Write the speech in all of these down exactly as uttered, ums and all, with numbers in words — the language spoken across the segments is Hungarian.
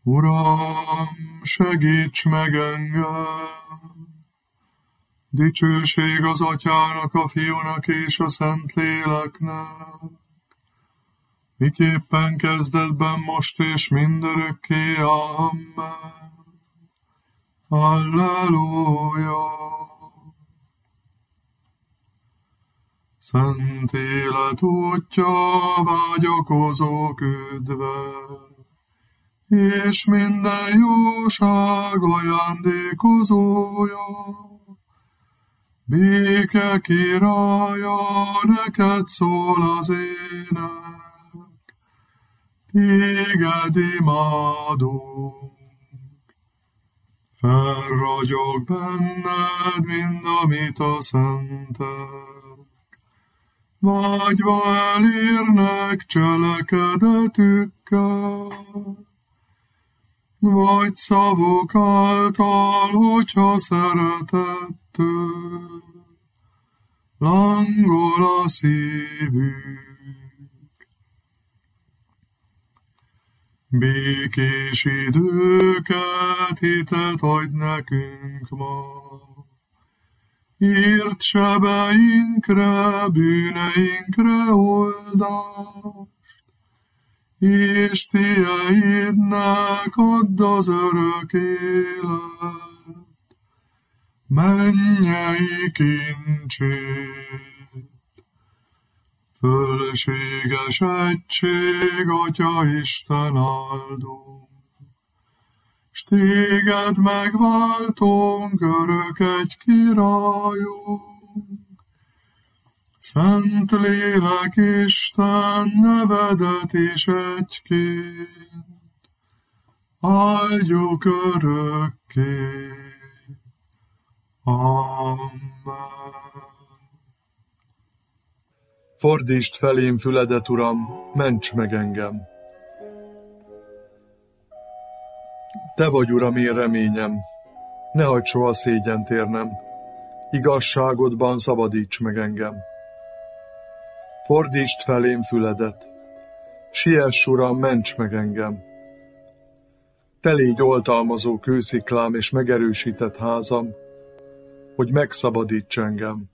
Uram, segíts meg engem! Dicsőség az Atyának, a Fiúnak és a Szentléleknek, miképpen kezdetben, most és mindörökké. Amen. Halleluja! Szent élet útja, vágyakozók üdve, és minden jóság ajándékozója. Béke királya, neked szól az ének, téged imádunk. Felragyog benned mind, amit a szentek vágyva elérnek cselekedetükkel, vagy szavuk által, hogyha szeretettől lángol a szívük. Békés időket, hitet adj nekünk ma, írt sebeinkre, bűneinkre oldást, és tieidnek add az örök élet, mennyei kincsét. Fölösséges egység, Atya Isten áldunk, s téged megváltunk, örök egy királyunk. Szent Lélek Isten, nevedet is egyként áldjuk örökké. Amen. Fordítsd felém füledet, Uram, ments meg engem! Te vagy, Uram, én reményem, ne hagyd soha szégyent érnem, igazságodban szabadíts meg engem. Fordítsd felém füledet, siess, Uram, ments meg engem! Te légy oltalmazó kősziklám és megerősített házam, hogy megszabadíts engem.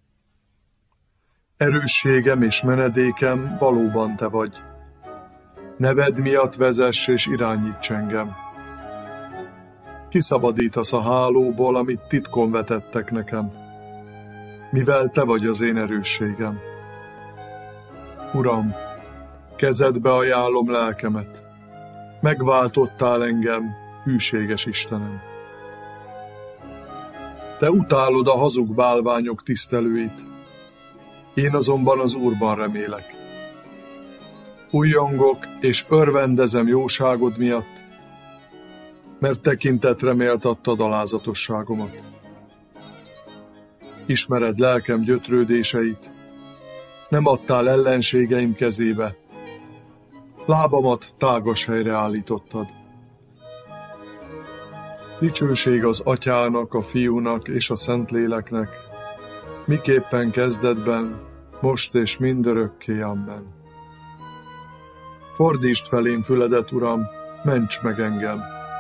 Erősségem és menedékem valóban Te vagy. Neved miatt vezess és irányíts engem. Kiszabadítasz a hálóból, amit titkon vetettek nekem, mivel Te vagy az én erősségem. Uram, kezedbe ajánlom lelkemet, megváltottál engem, hűséges Istenem. Te utálod a hazug bálványok tisztelőit, én azonban az Úrban remélek. Újjongok és örvendezem jóságod miatt, mert tekintetre méltattad alázatosságomat. Ismered lelkem gyötrődéseit, nem adtál ellenségeim kezébe, lábamat tágas helyre állítottad. Dicsőség az Atyának, a Fiúnak és a Szentléleknek, miképpen kezdetben, most és mindörökké. Amen. Fordítsd felém füledet, Uram, ments meg engem!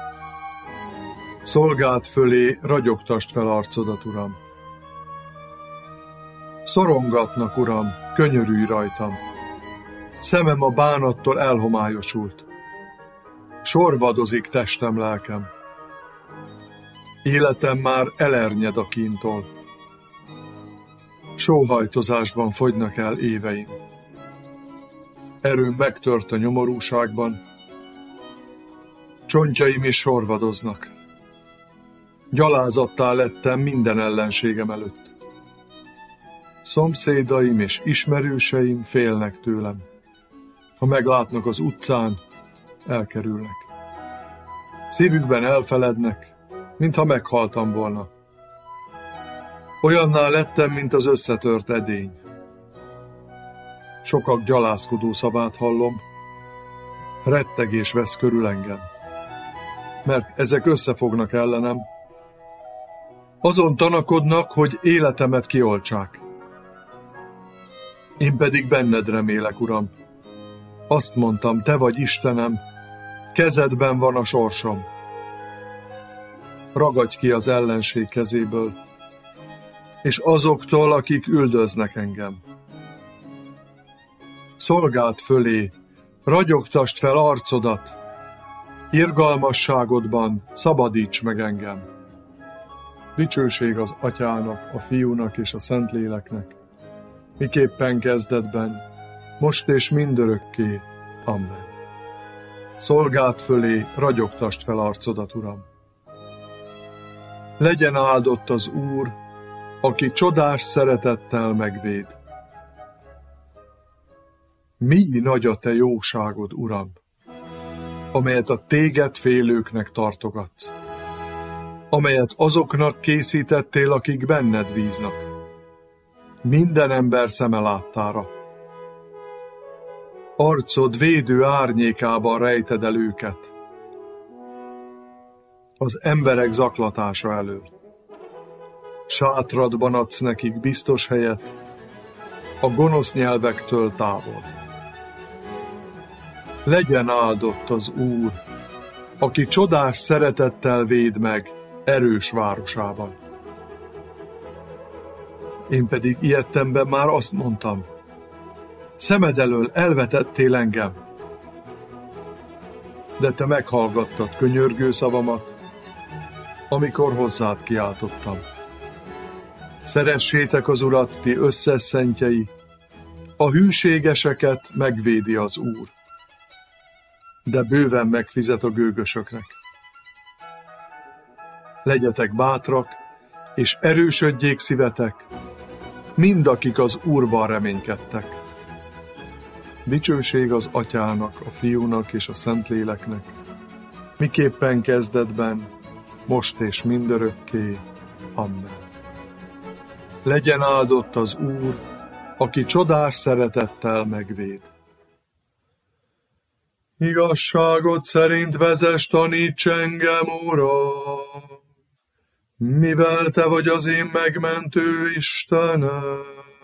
Szolgád fölé ragyogtasd fel arcodat, Uram! Szorongatnak, Uram, könyörülj rajtam! Szemem a bánattól elhomályosult. Sorvadozik testem, lelkem. Életem már elernyed a kíntól. Sóhajtozásban fogynak el éveim. Erőm megtört a nyomorúságban, csontjaim is sorvadoznak. Gyalázattá lettem minden ellenségem előtt. Szomszédaim és ismerőseim félnek tőlem. Ha meglátnak az utcán, elkerülnek. Szívükben elfelednek, mintha meghaltam volna. Olyanná lettem, mint az összetört edény. Sokak gyalázkodó szavát hallom, rettegés vesz körül engem, mert ezek összefognak ellenem. Azon tanakodnak, hogy életemet kioltsák. Én pedig benned remélek, Uram. Azt mondtam, Te vagy Istenem, kezedben van a sorsom. Ragadj ki az ellenség kezéből, és azoktól, akik üldöznek engem. Szolgáld fölé, ragyogtasd fel arcodat, irgalmasságodban szabadíts meg engem. Dicsőség az Atyának, a Fiúnak és a Szentléleknek, miképpen kezdetben, most és mindörökké. Amen. Szolgáld fölé, ragyogtasd fel arcodat, Uram. Legyen áldott az Úr, aki csodás szeretettel megvéd. Mi nagy a te jóságod, Uram, amelyet a téged félőknek tartogatsz, amelyet azoknak készítettél, akik benned bíznak, minden ember szeme láttára. Arcod védő árnyékában rejted el őket, az emberek zaklatása elől. Sátradban adsz nekik biztos helyet, a gonosz nyelvektől távol. Legyen áldott az Úr, aki csodás szeretettel véd meg erős városában. Én pedig ilyettemben már azt mondtam, szemed elől elvetettél engem, de te meghallgattad könyörgő szavamat, amikor hozzád kiáltottam. Szeressétek az Urat, ti összes szentjei, a hűségeseket megvédi az Úr, de bőven megfizet a gőgösöknek. Legyetek bátrak, és erősödjék szívetek, mind akik az Úrban reménykedtek. Dicsőség az Atyának, a Fiúnak és a Szentléleknek, miképpen kezdetben, most és mindörökké. Amen. Legyen áldott az Úr, aki csodás szeretettel megvéd. Igazságot szerint vezess, taníts engem, Uram, mivel te vagy az én megmentő Istenem.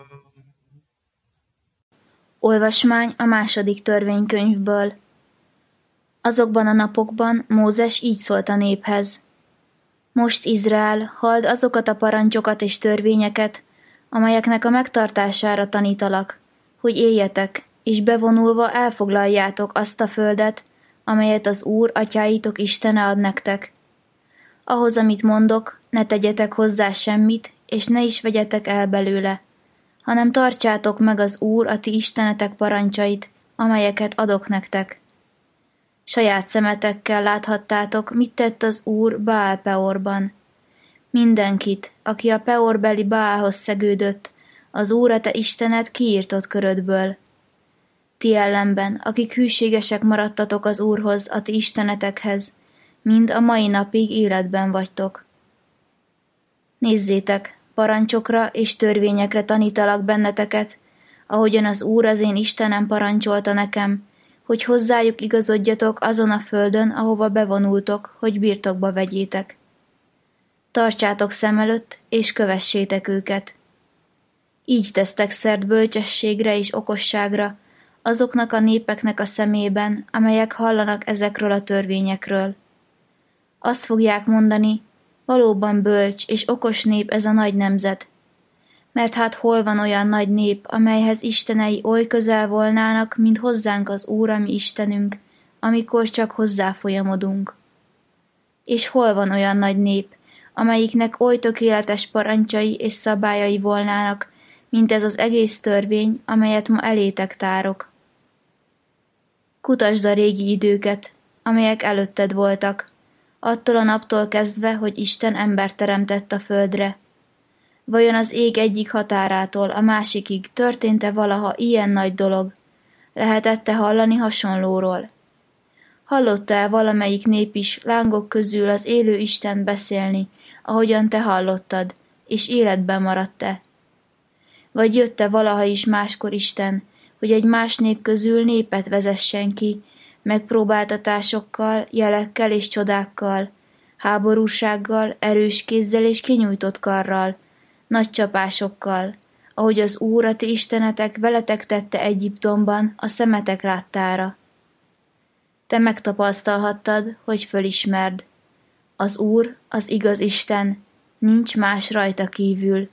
Olvasmány a második törvénykönyvből. Azokban a napokban Mózes így szólt a néphez. Most, Izrael, halld azokat a parancsokat és törvényeket, amelyeknek a megtartására tanítalak, hogy éljetek, és bevonulva elfoglaljátok azt a földet, amelyet az Úr, atyáitok Istene ad nektek. Ahhoz, amit mondok, ne tegyetek hozzá semmit, és ne is vegyetek el belőle, hanem tartsátok meg az Úr, a ti Istenetek parancsait, amelyeket adok nektek. Saját szemetekkel láthattátok, mit tett az Úr Baál Peorban. Mindenkit, aki a Peorbeli Baálhoz szegődött, az Úr, a te Istened kiírtott körödből. Ti ellenben, akik hűségesek maradtatok az Úrhoz, a ti istenetekhez, mind a mai napig életben vagytok. Nézzétek, parancsokra és törvényekre tanítalak benneteket, ahogyan az Úr, az én Istenem parancsolta nekem, hogy hozzájuk igazodjatok azon a földön, ahova bevonultok, hogy birtokba vegyétek. Tartsátok szem előtt, és kövessétek őket. Így tesztek szert bölcsességre és okosságra azoknak a népeknek a szemében, amelyek hallanak ezekről a törvényekről. Azt fogják mondani, valóban bölcs és okos nép ez a nagy nemzet. Mert hát hol van olyan nagy nép, amelyhez istenei oly közel volnának, mint hozzánk az Úr, a mi Istenünk, amikor csak hozzá folyamodunk. És hol van olyan nagy nép, amelyiknek oly tökéletes parancsai és szabályai volnának, mint ez az egész törvény, amelyet ma elétek tárok. Kutasd a régi időket, amelyek előtted voltak, attól a naptól kezdve, hogy Isten embert teremtett a földre. Vajon az ég egyik határától a másikig történt-e valaha ilyen nagy dolog? Lehetett-e hallani hasonlóról? Hallotta-e valamelyik nép is lángok közül az élő Istent beszélni, ahogyan te hallottad, és életben maradt-e? Vagy jött-e valaha is máskor Isten, hogy egy más nép közül népet vezessen ki, megpróbáltatásokkal, jelekkel és csodákkal, háborúsággal, erős kézzel és kinyújtott karral, nagy csapásokkal, ahogy az Úr, a ti istenetek veletek tette Egyiptomban a szemetek láttára. te megtapasztalhattad, hogy fölismerd. Az Úr, az igaz Isten, nincs más rajta kívül.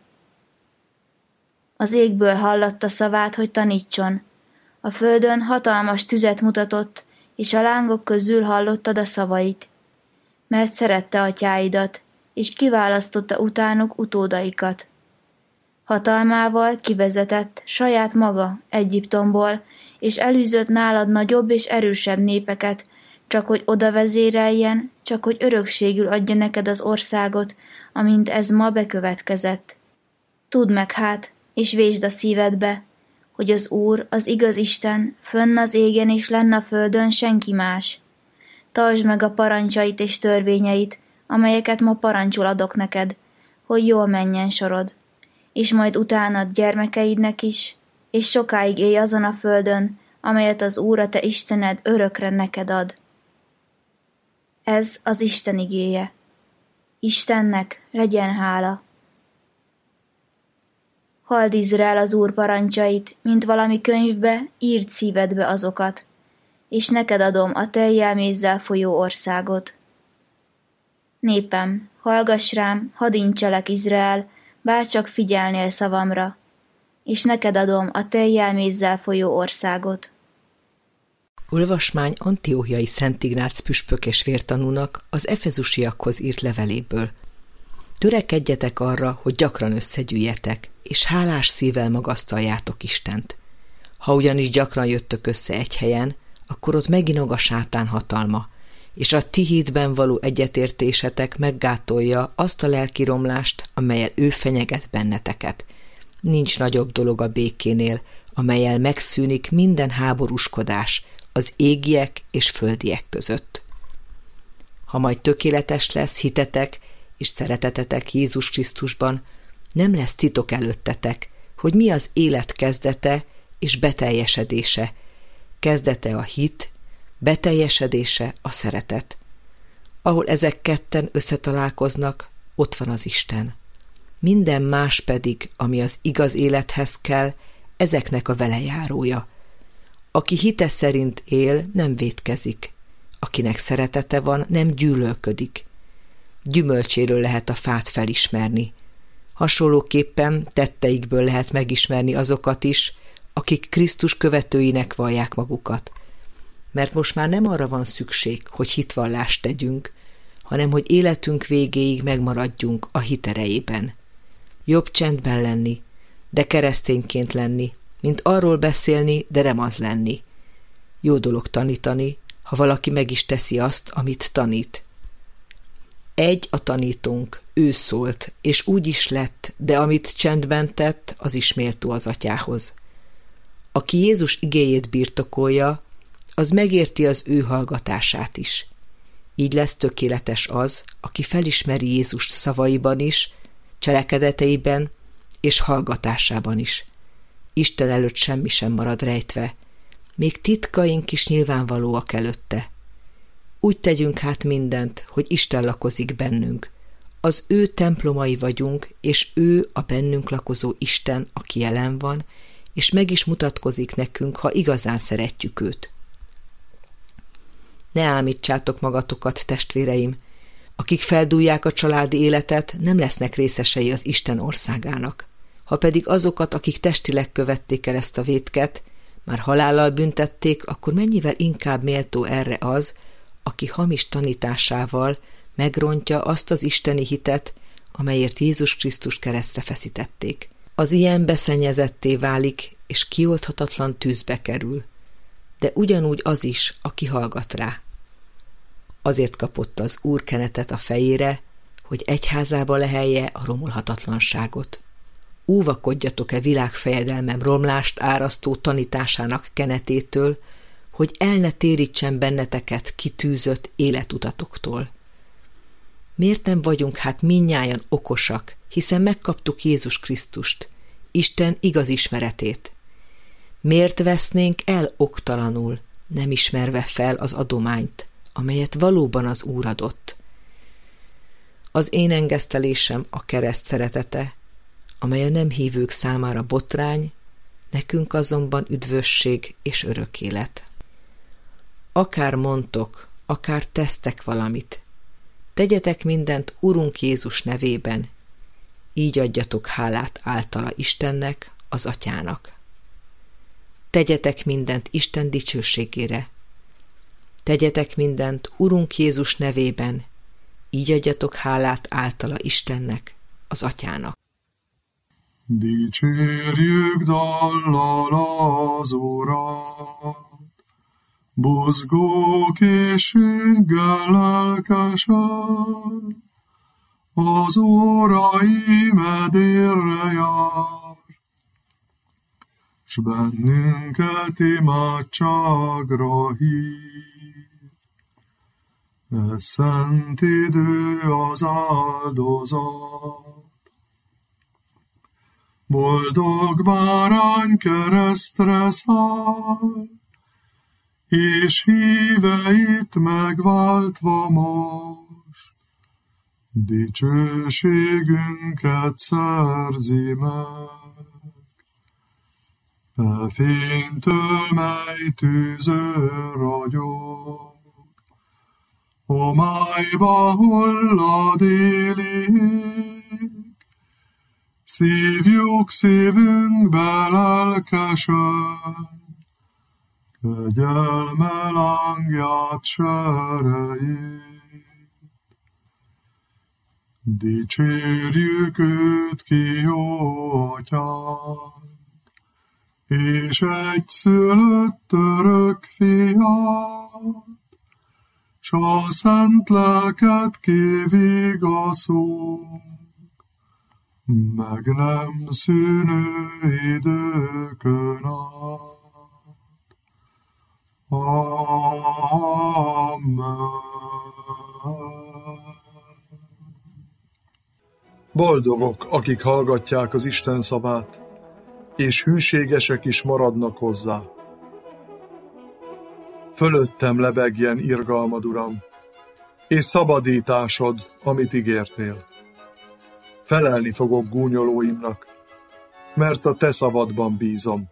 Az égből hallatta szavát, hogy tanítson. A földön hatalmas tüzet mutatott, és a lángok közül hallottad a szavait. Mert szerette atyáidat, és kiválasztotta utánuk utódaikat. Hatalmával kivezetett saját maga Egyiptomból, és elűzött nálad nagyobb és erősebb népeket, csak hogy oda vezéreljen, csak hogy örökségül adja neked az országot, amint ez ma bekövetkezett. Tudd meg hát, és vésd a szívedbe, hogy az Úr, az igaz Isten, fönn az égen és lenn a földön senki más. Tartsd meg a parancsait és törvényeit, amelyeket ma parancsol adok neked, hogy jól menjen sorod, és majd utánad gyermekeidnek is, és sokáig élj azon a földön, amelyet az Úr a te Istened örökre neked ad. Ez az Isten igéje. Istennek legyen hála. Halld Izrael az Úr parancsait, mint valami könyvbe, írd szívedbe azokat, és neked adom a tejjel mézzel folyó országot. Népem, hallgass rám, hadd incselek, Izrael, bárcsak figyelnél szavamra, és neked adom a tejjel mézzel folyó országot. Olvasmány Antióchiai Szent Ignác püspök és vértanúnak az efezusiakhoz írt leveléből. Törekedjetek arra, hogy gyakran összegyűjjetek, és hálás szívvel magasztaljátok Istent. Ha ugyanis gyakran jöttök össze egy helyen, akkor ott meginog a sátán hatalma, és a ti hitben való egyetértésetek meggátolja azt a lelki romlást, amellyel ő fenyeget benneteket. Nincs nagyobb dolog a békénél, amellyel megszűnik minden háborúskodás az égiek és földiek között. Ha majd tökéletes lesz hitetek és szeretetetek Jézus Krisztusban, nem lesz titok előttetek, hogy mi az élet kezdete és beteljesedése. Kezdete a hit, beteljesedése a szeretet. Ahol ezek ketten összetalálkoznak, ott van az Isten. Minden más pedig, ami az igaz élethez kell, ezeknek a velejárója. Aki hite szerint él, nem vétkezik. Akinek szeretete van, nem gyűlölködik. Gyümölcséről lehet a fát felismerni. Hasonlóképpen tetteikből lehet megismerni azokat is, akik Krisztus követőinek vallják magukat. Mert most már nem arra van szükség, hogy hitvallást tegyünk, hanem hogy életünk végéig megmaradjunk a hit erejében. Jobb csendben lenni, de keresztényként lenni, mint arról beszélni, de nem az lenni. Jó dolog tanítani, ha valaki meg is teszi azt, amit tanít. Egy a tanítónk, ő szólt, és úgy is lett, de amit csendben tett, az is méltó az atyához. Aki Jézus igéjét birtokolja, az megérti az ő hallgatását is. Így lesz tökéletes az, aki felismeri Jézust szavaiban is, cselekedeteiben és hallgatásában is. Isten előtt semmi sem marad rejtve, még titkaink is nyilvánvalóak előtte. Úgy tegyünk hát mindent, hogy Isten lakozik bennünk. Az ő templomai vagyunk, és ő a bennünk lakozó Isten, aki jelen van, és meg is mutatkozik nekünk, ha igazán szeretjük őt. Ne ámítsátok magatokat, testvéreim! Akik feldúlják a családi életet, nem lesznek részesei az Isten országának. Ha pedig azokat, akik testileg követték el ezt a vétket, már halállal büntették, akkor mennyivel inkább méltó erre az, aki hamis tanításával megrontja azt az isteni hitet, amelyért Jézus Krisztus keresztre feszítették. Az ilyen beszennyezetté válik, és kioldhatatlan tűzbe kerül, de ugyanúgy az is, aki hallgat rá. Azért kapott az Úr kenetet a fejére, hogy egyházába lehelje a romolhatatlanságot. Óvakodjatok-e világfejedelmem romlást árasztó tanításának kenetétől, hogy el ne térítsen benneteket kitűzött életutatoktól. Miért nem vagyunk hát mindnyájan okosak, hiszen megkaptuk Jézus Krisztust, Isten igaz ismeretét? Miért vesznénk el oktalanul, nem ismerve fel az adományt, amelyet valóban az Úr adott? Az én engesztelésem a kereszt szeretete, amely a nem hívők számára botrány, nekünk azonban üdvösség és örök élet. Akár mondtok, akár tesztek valamit, tegyetek mindent Urunk Jézus nevében, így adjatok hálát általa Istennek, az Atyának. Tegyetek mindent Isten dicsőségére. Tegyetek mindent Urunk Jézus nevében, így adjatok hálát általa Istennek, az Atyának. Dicsérjük dallal az Urat, buzgó készséggel lelkesen, az órai medérre jár, s bennünket imádságra hív. Ez szent idő az áldozat, boldog bárány keresztre száll, és híveit megváltva most, dicsőségünket szerzi meg. E fénytől, mely tűzön ragyog, homályba hullad élék, szívjuk szívünkbe lelkesen, kegyelme lángját serejét. Dicsérjük őt ki, jó Atyánk, és egyszülött örök fiát, s a szent lelket kivigaszunk, meg nem szűnő időkön át. Amen. Boldogok, akik hallgatják az Isten szavát, és hűségesek is maradnak hozzá. Fölöttem lebegjen irgalmad, Uram, és szabadításod, amit ígértél. Felelni fogok gúnyolóimnak, mert a te szavadban bízom.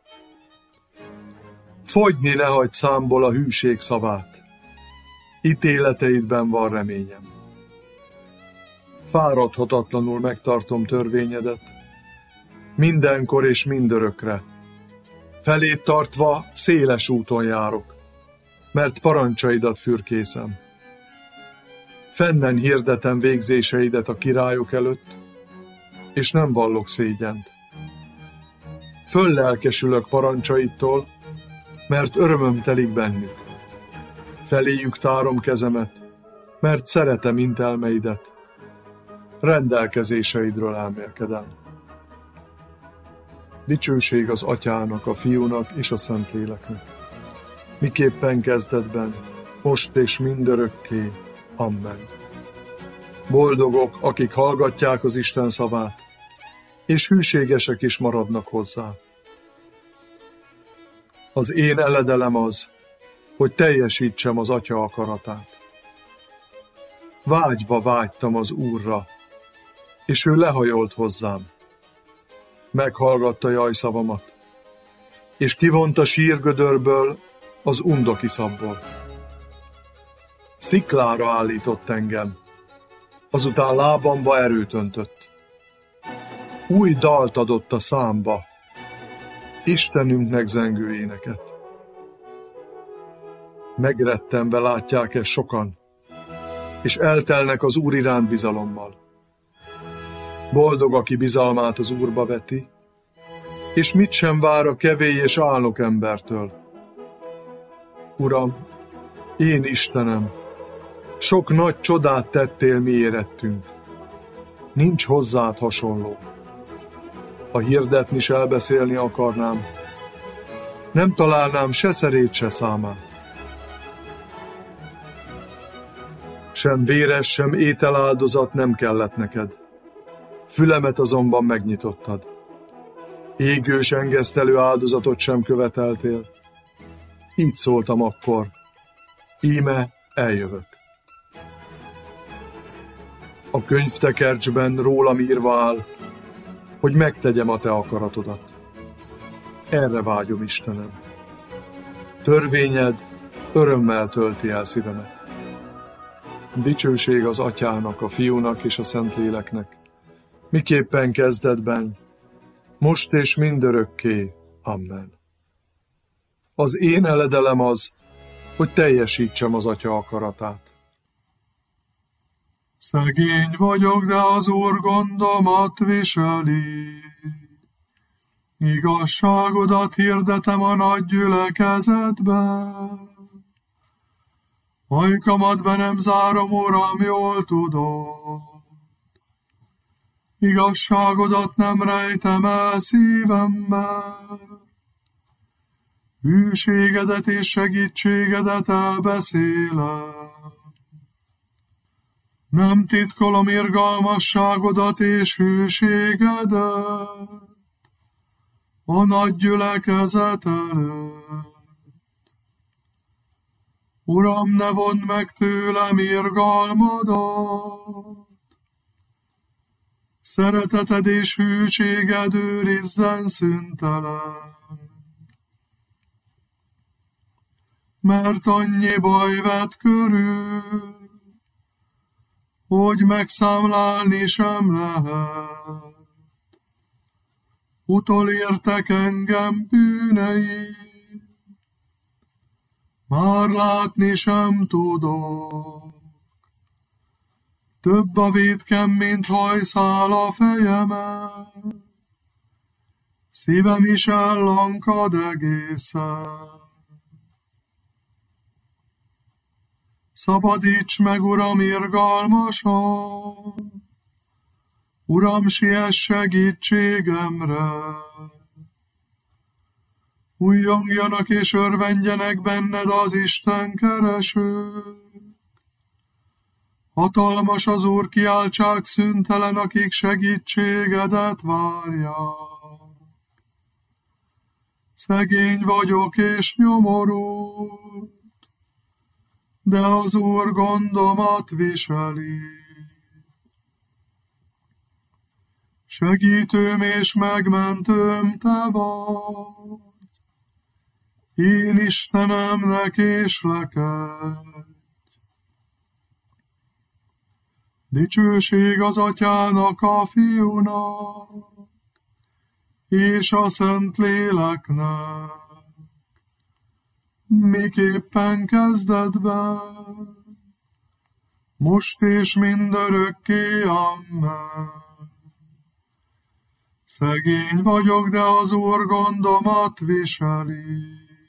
Fogyni ne hagyd számból a hűség szavát, ítéleteidben van reményem. Fáradhatatlanul megtartom törvényedet, mindenkor és mindörökre. Felét tartva széles úton járok, mert parancsaidat fürkészem. Fennen hirdetem végzéseidet a királyok előtt, és nem vallok szégyent. Föllelkesülök parancsaidtól, mert örömöm telik bennük. Feléjük tárom kezemet, mert szeretem intelmeidet. Rendelkezéseidről elmélkedem. Dicsőség az Atyának, a Fiúnak és a Szentléleknek, miképpen kezdetben, most és mindörökké. Amen. Boldogok, akik hallgatják az Isten szavát, és hűségesek is maradnak hozzá. Az én eledelem az, hogy teljesítsem az Atya akaratát. Vágyva vágytam az Úrra, és ő lehajolt hozzám. Meghallgatta jajszavamat, és kivont a sírgödörből, az undoki szabból. Sziklára állított engem, azután lábamba erőt öntött. Új dalt adott a számba, Istenünknek zengő éneket. Megrettenve látják ezt sokan, és eltelnek az Úr iránt bizalommal. Boldog, aki bizalmát az Úrba veti, és mit sem vár a kevély és álnok embertől. Uram, én Istenem, sok nagy csodát tettél mi érettünk. Nincs hozzád hasonló. Ha hirdetni s elbeszélni akarnám, nem találnám se szerét, se számát. Sem véres, sem ételáldozat nem kellett neked. Fülemet azonban megnyitottad. Égős engesztelő áldozatot sem követeltél. Így szóltam akkor. Íme eljövök. A könyvtekercsben rólam írva áll, hogy megtegyem a te akaratodat. Erre vágyom, Istenem. Törvényed örömmel tölti el szívemet. Dicsőség az Atyának, a Fiúnak és a Szentléleknek, miképpen kezdetben, most és mindörökké. Amen. Az én eledelem az, hogy teljesítsem az Atya akaratát. Szegény vagyok, de az Úr gondomat viseli. Igazságodat hirdetem a nagy gyülekezetben. Ajkamat be nem zárom, Uram, jól tudod. Igazságodat nem rejtem el szívemben. Hűségedet és segítségedet elbeszélem. Nem titkolom irgalmasságodat és hűségedet a nagy gyülekezet előtt. Uram, ne vondd meg tőlem irgalmadat, szereteted és hűséged őrizzen szüntelen. Mert annyi baj vett körül, hogy megszámlálni sem lehet. Utolértek engem bűneim, már látni sem tudok. Több a vétkem, mint hajszál a fejemen, szívem is ellankad egészen. Szabadíts meg, Uram, irgalmasan, Uram, siess segítségemre. Újjongjanak és örvendjenek benned az Isten keresők. Hatalmas az Úr, kiáltsák szüntelen, akik segítségedet várják. Szegény vagyok és nyomorult, de az Úr gondomat viseli. Segítőm és megmentőm te vagy, én Istenemnek késlkedj. Dicsőség az Atyának, a Fiúnak, és a Szentléleknek, miképpen kezdetben, most és mindörökké. Amen. Szegény vagyok, de az Úr gondomat viseli.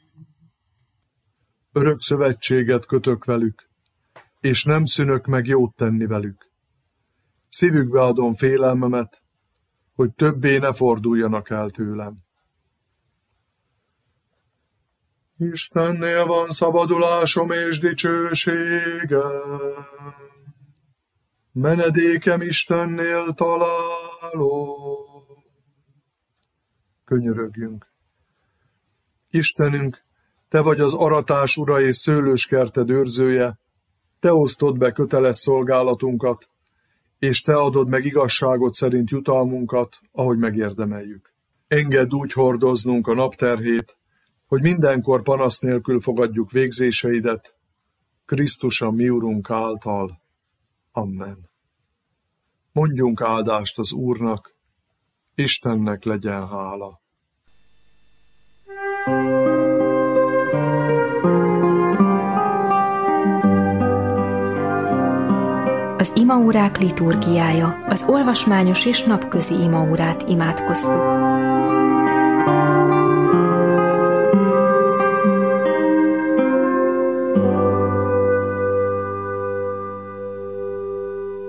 Örök szövetséget kötök velük, és nem szűnök meg jót tenni velük. Szívükbe adom félelmemet, hogy többé ne forduljanak el tőlem. Istennél van szabadulásom és dicsőségem, menedékem Istennél találom. Könyörögjünk. Istenünk, te vagy az aratás ura és szőlőskerted őrzője, te osztod be köteles szolgálatunkat, és te adod meg igazságot szerint jutalmunkat, ahogy megérdemeljük. Engedd úgy hordoznunk a napterhét, hogy mindenkor panasz nélkül fogadjuk végzéseidet, Krisztus a mi Urunk által. Amen. Mondjunk áldást az Úrnak, Istennek legyen hála. Az imaórák liturgiája, az olvasmányos és napközi imaórát imádkoztuk.